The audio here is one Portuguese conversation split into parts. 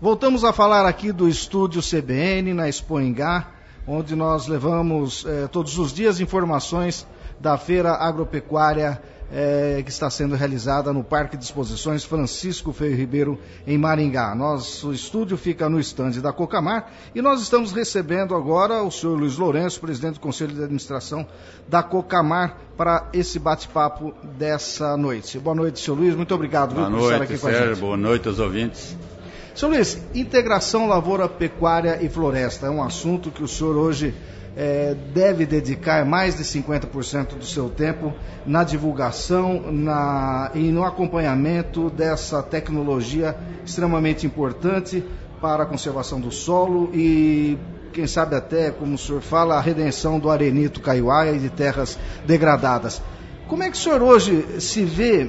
Voltamos a falar aqui do estúdio CBN na Expo Ingá, onde nós levamos todos os dias informações da Feira Agropecuária que está sendo realizada no Parque de Exposições Francisco Feio Ribeiro, em Maringá. Nosso estúdio fica no estande da Cocamar e nós estamos recebendo agora o senhor Luiz Lourenço, presidente do Conselho de Administração da Cocamar, para esse bate-papo dessa noite. Boa noite, senhor Luiz, muito obrigado por estar aqui com a gente. Boa noite aos ouvintes. Senhor Luiz, integração lavoura, pecuária e floresta é um assunto que o senhor hoje deve dedicar mais de 50% do seu tempo na divulgação e no acompanhamento dessa tecnologia extremamente importante para a conservação do solo e, quem sabe até, como o senhor fala, a redenção do arenito caiuá e de terras degradadas. Como é que o senhor hoje se vê,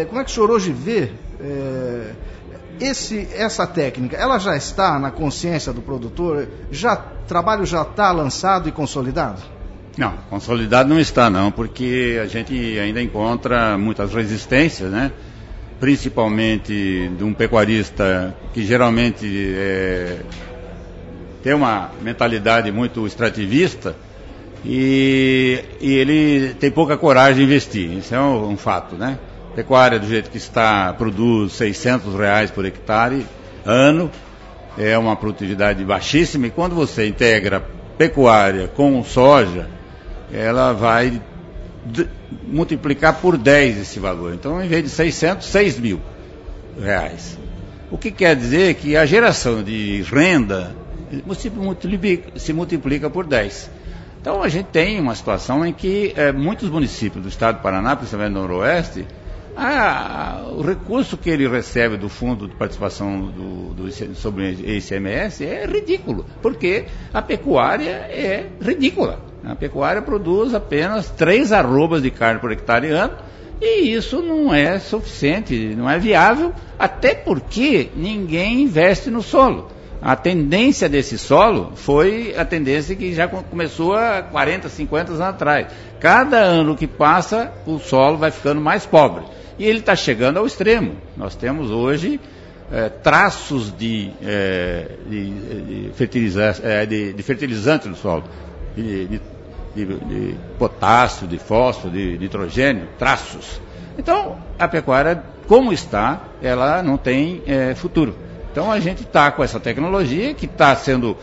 essa técnica, ela já está na consciência do produtor? O trabalho já está lançado e consolidado? Não, consolidado não está não, porque a gente ainda encontra muitas resistências, né? Principalmente de um pecuarista que geralmente tem uma mentalidade muito extrativista e ele tem pouca coragem de investir, isso é um fato, né? Pecuária do jeito que está produz R$600 por hectare ano, é uma produtividade baixíssima, e quando você integra pecuária com soja, ela vai multiplicar por 10 esse valor. Então, em vez de 600, R$6.000. O que quer dizer que a geração de renda se multiplica por 10. Então, a gente tem uma situação em que muitos municípios do estado do Paraná, principalmente no Noroeste, o recurso que ele recebe do Fundo de Participação sobre ICMS é ridículo, porque a pecuária é ridícula. A pecuária produz apenas 3 arrobas de carne por hectare ano, e isso não é suficiente, não é viável, até porque ninguém investe no solo. A tendência desse solo foi a tendência que já começou há 40, 50 anos atrás. Cada ano que passa, o solo vai ficando mais pobre. E ele está chegando ao extremo. Nós temos hoje traços de fertilizante no solo, de potássio, de fósforo, de nitrogênio, traços. Então, a pecuária, como está, ela não tem futuro. Então, a gente está com essa tecnologia que está sendo...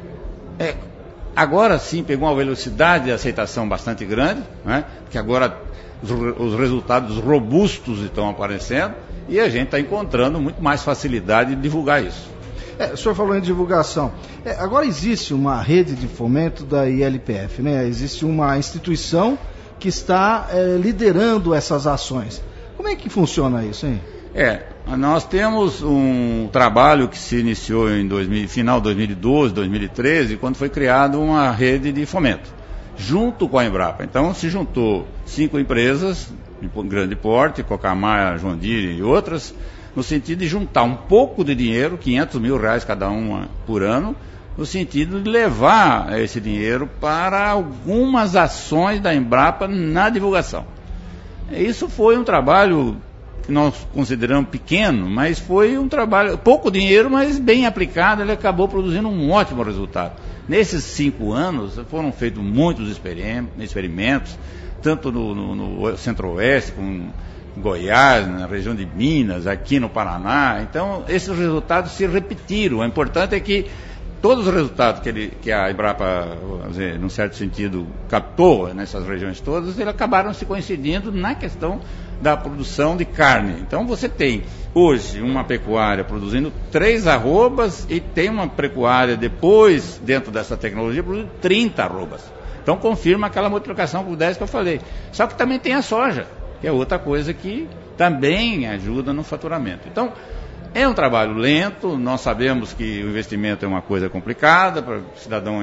agora sim, pegou uma velocidade de aceitação bastante grande, né? Porque agora os resultados robustos estão aparecendo e a gente está encontrando muito mais facilidade de divulgar isso. O senhor falou em divulgação. Agora existe uma rede de fomento da ILPF, né? Existe uma instituição que está liderando essas ações. Como é que funciona isso, hein? Nós temos um trabalho que se iniciou em final de 2012, 2013, quando foi criada uma rede de fomento, junto com a Embrapa. Então se juntou 5 empresas de grande porte, Cocamar, João Deere e outras, no sentido de juntar um pouco de dinheiro, R$500 mil cada uma por ano, no sentido de levar esse dinheiro para algumas ações da Embrapa na divulgação. Isso foi um trabalho que nós consideramos pequeno, mas foi um trabalho, pouco dinheiro, mas bem aplicado, ele acabou produzindo um ótimo resultado. Nesses 5 anos foram feitos muitos experimentos, tanto no Centro-Oeste, como em Goiás, na região de Minas, aqui no Paraná. Então, esses resultados se repetiram. O importante é que todos os resultados que a Embrapa, num certo sentido, captou nessas regiões todas, eles acabaram se coincidindo na questão da produção de carne. Então você tem hoje uma pecuária produzindo 3 arrobas e tem uma pecuária depois, dentro dessa tecnologia, produzindo 30 arrobas. Então confirma aquela multiplicação por 10 que eu falei. Só que também tem a soja, que é outra coisa que também ajuda no faturamento. Então, é um trabalho lento, nós sabemos que o investimento é uma coisa complicada, para o cidadão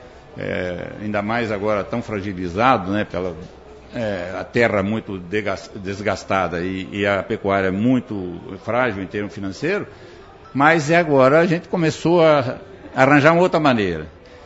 ainda mais agora tão fragilizado, né, pela a terra muito desgastada e a pecuária muito frágil em termos financeiros, mas agora a gente começou a arranjar uma outra maneira.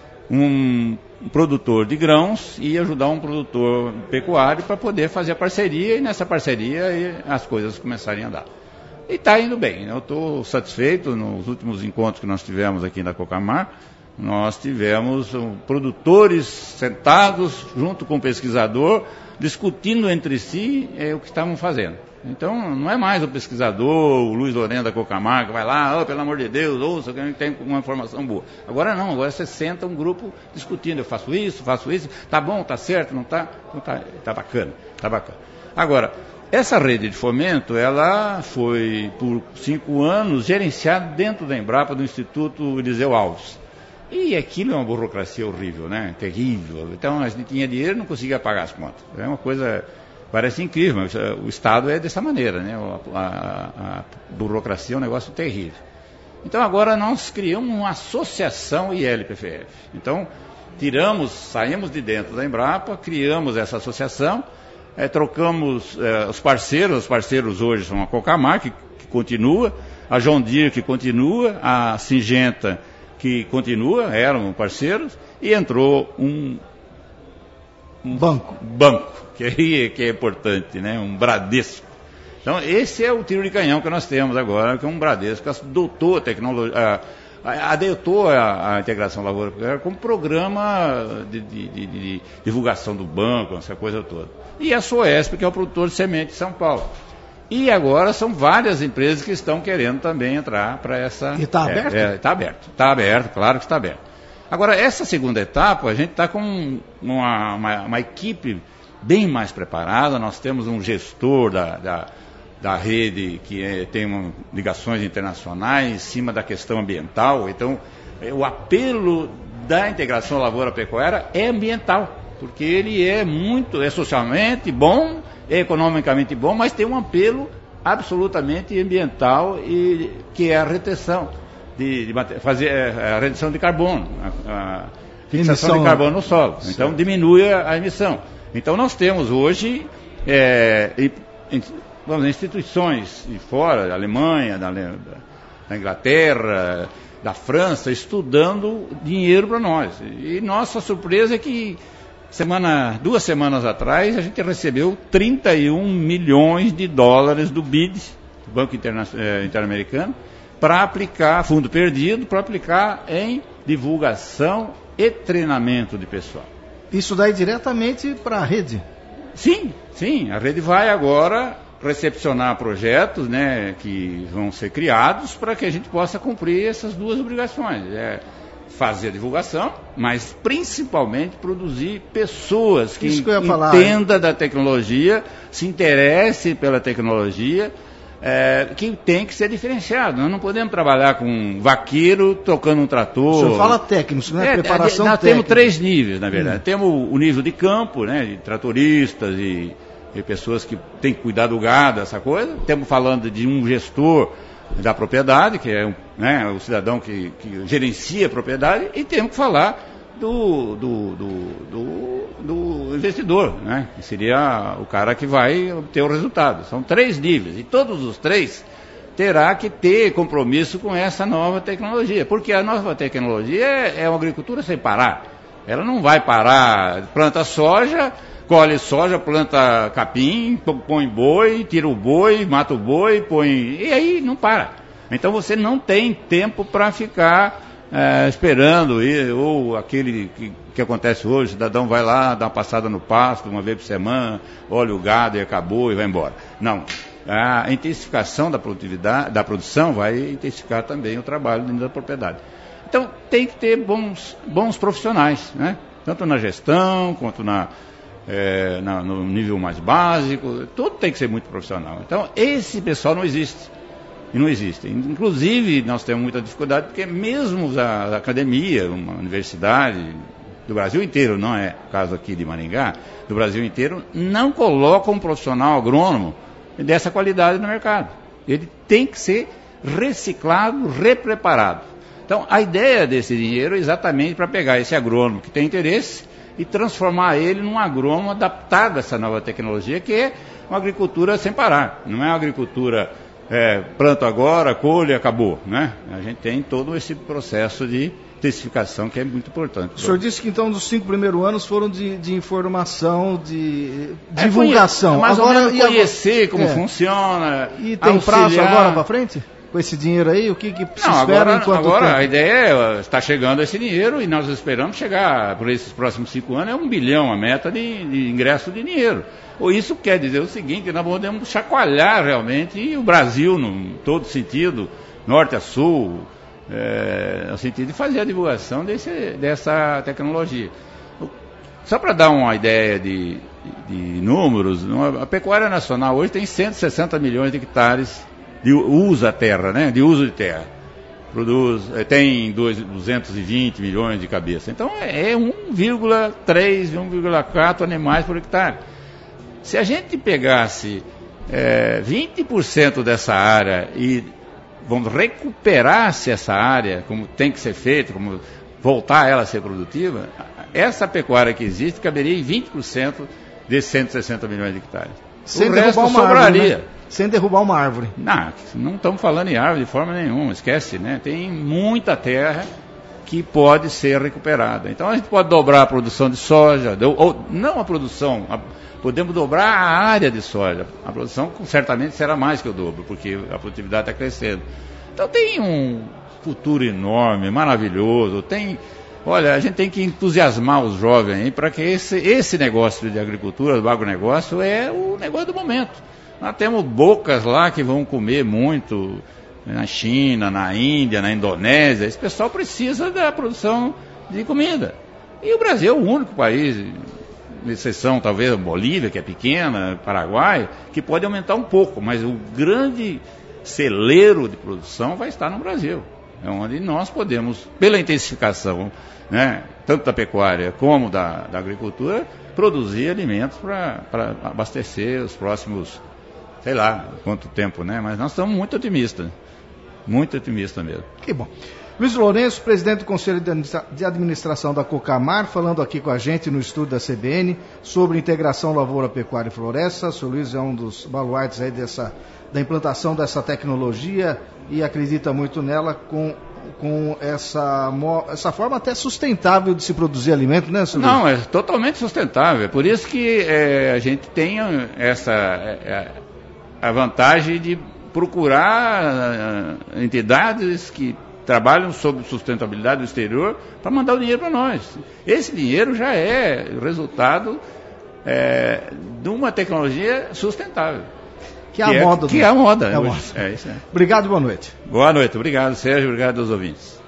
Um produtor de grãos e ajudar um produtor pecuário para poder fazer a parceria, e nessa parceria as coisas começarem a andar. E está indo bem. Eu estou satisfeito. Nos últimos encontros que nós tivemos aqui na Cocamar, nós tivemos produtores sentados junto com o pesquisador, discutindo entre si o que estavam fazendo. Então, não é mais o pesquisador, o Luiz Lorena da Cocamar, que vai lá, pelo amor de Deus, ouça, que tem uma informação boa. Agora não, agora você senta um grupo discutindo, eu faço isso, tá bom, tá certo, não tá? Então tá bacana, tá bacana. Agora, essa rede de fomento, ela foi, por 5 anos, gerenciada dentro da Embrapa, do Instituto Eliseu Alves. E aquilo é uma burocracia horrível, né? Terrível. Então, a gente tinha dinheiro e não conseguia pagar as contas. É uma coisa... Parece incrível, mas o Estado é dessa maneira, né? A burocracia é um negócio terrível. Então agora nós criamos uma associação ILPFF. Então saímos de dentro da Embrapa, criamos essa associação, trocamos os parceiros hoje são a Cocamar, que continua, a John Deere, que continua, a Syngenta, que continua, eram parceiros, e entrou um banco, que é importante, né? Um Bradesco. Então, esse é o tiro de canhão que nós temos agora, que é um Bradesco, que adotou a tecnologia, adotou a integração lavoura-pecuária como programa de divulgação do banco, essa coisa toda. E a Soesp, que é o produtor de semente de São Paulo. E agora são várias empresas que estão querendo também entrar para essa... E está aberto? Está aberto, claro que está aberto. Agora, essa segunda etapa, a gente está com uma equipe bem mais preparada. Nós temos um gestor da rede que tem ligações internacionais em cima da questão ambiental. Então, o apelo da integração lavoura-pecuária é ambiental, porque ele é socialmente bom, é economicamente bom, mas tem um apelo absolutamente ambiental, que é a retenção. De fazer a redução de carbono, a fixação de carbono no solo. Então, diminui a emissão. Então, nós temos hoje instituições de fora, da Alemanha, da Inglaterra, da França, estudando dinheiro para nós. E nossa surpresa é que 2 semanas atrás, a gente recebeu 31 milhões de dólares do BID, do Banco Interamericano, para aplicar, fundo perdido, para aplicar em divulgação e treinamento de pessoal. Isso daí diretamente para a rede? Sim, a rede vai agora recepcionar projetos, né, que vão ser criados para que a gente possa cumprir essas 2 obrigações. Fazer a divulgação, mas principalmente produzir pessoas que entendam da tecnologia, se interessem pela tecnologia, que tem que ser diferenciado. Nós não podemos trabalhar com um vaqueiro tocando um trator. O senhor fala técnico, né? Preparação nós técnica. Temos 3 níveis, na verdade. Temos o nível de campo, né? De tratoristas e pessoas que têm que cuidar do gado, essa coisa. Estamos falando de um gestor da propriedade, que é o cidadão que gerencia a propriedade, e temos que falar do investidor, né? Que seria o cara que vai obter o resultado. São 3 níveis, e todos os 3 terá que ter compromisso com essa nova tecnologia, porque a nova tecnologia é uma agricultura sem parar. Ela não vai parar, planta soja, colhe soja, planta capim, põe boi, tira o boi, mata o boi, e aí não para. Então você não tem tempo para ficar esperando, ou aquele que acontece hoje, o cidadão vai lá, dá uma passada no pasto, uma vez por semana, olha o gado e acabou e vai embora. Não. A intensificação da produtividade, da produção, vai intensificar também o trabalho dentro da propriedade. Então tem que ter bons profissionais, né? Tanto na gestão, quanto no nível mais básico, tudo tem que ser muito profissional. Então esse pessoal não existe. E não existe. Inclusive, nós temos muita dificuldade, porque mesmo a academia, uma universidade do Brasil inteiro, não é o caso aqui de Maringá, do Brasil inteiro, não coloca um profissional agrônomo dessa qualidade no mercado. Ele tem que ser reciclado, repreparado. Então, a ideia desse dinheiro é exatamente para pegar esse agrônomo que tem interesse e transformar ele num agrônomo adaptado a essa nova tecnologia, que é uma agricultura sem parar. Não é uma agricultura planto agora, colhe e acabou, né? A gente tem todo esse processo de intensificação que é muito importante. O senhor disse que então dos 5 primeiros anos foram de informação, de divulgação. Mais agora, ou menos conhecer como funciona. E tem prazo agora para frente? Com esse dinheiro aí, o que se espera enquanto agora tempo? A ideia é, está chegando esse dinheiro e nós esperamos chegar, por esses próximos 5 anos, é 1 bilhão a meta de ingresso de dinheiro. Isso quer dizer o seguinte, nós podemos chacoalhar realmente o Brasil, em todo sentido, norte a sul, no sentido de fazer a divulgação dessa tecnologia. Só para dar uma ideia de números, a pecuária nacional hoje tem 160 milhões de hectares usa terra, né? De uso de terra. Tem 220 milhões de cabeças. Então é 1,3, 1,4 animais por hectare. Se a gente pegasse 20% dessa área e recuperasse essa área, como tem que ser feito, como voltar ela a ser produtiva, essa pecuária que existe caberia em 20% desses 160 milhões de hectares. Sem o resto sobraria. Árvore, né? Sem derrubar uma árvore. Não estamos falando em árvore de forma nenhuma, esquece, né? Tem muita terra que pode ser recuperada. Então a gente pode dobrar a produção de soja, ou não a produção, podemos dobrar a área de soja. A produção certamente será mais que o dobro, porque a produtividade está crescendo. Então tem um futuro enorme, maravilhoso. Olha, a gente tem que entusiasmar os jovens para que esse negócio de agricultura, do agronegócio, é o negócio do momento. Nós temos bocas lá que vão comer muito, na China, na Índia, na Indonésia. Esse pessoal precisa da produção de comida. E o Brasil é o único país, exceção talvez a Bolívia, que é pequena, Paraguai, que pode aumentar um pouco, mas o grande celeiro de produção vai estar no Brasil. É onde nós podemos, pela intensificação, né, tanto da pecuária como da agricultura, produzir alimentos para abastecer os próximos, sei lá quanto tempo, né? Mas nós estamos muito otimistas mesmo. Que bom. Luiz Lourenço, presidente do Conselho de Administração da Cocamar, falando aqui com a gente no estúdio da CBN sobre integração lavoura, pecuária e floresta. O senhor Luiz é um dos baluartes aí da implantação dessa tecnologia e acredita muito nela com essa forma até sustentável de se produzir alimento, né, senhor? Não, é totalmente sustentável. É por isso que a gente tem a vantagem de procurar entidades que trabalham sobre sustentabilidade do exterior para mandar o dinheiro para nós. Esse dinheiro já é resultado de uma tecnologia sustentável. Que é a moda. Que é a moda. É hoje. É isso aí. Obrigado, boa noite. Boa noite. Obrigado, Sérgio. Obrigado aos ouvintes.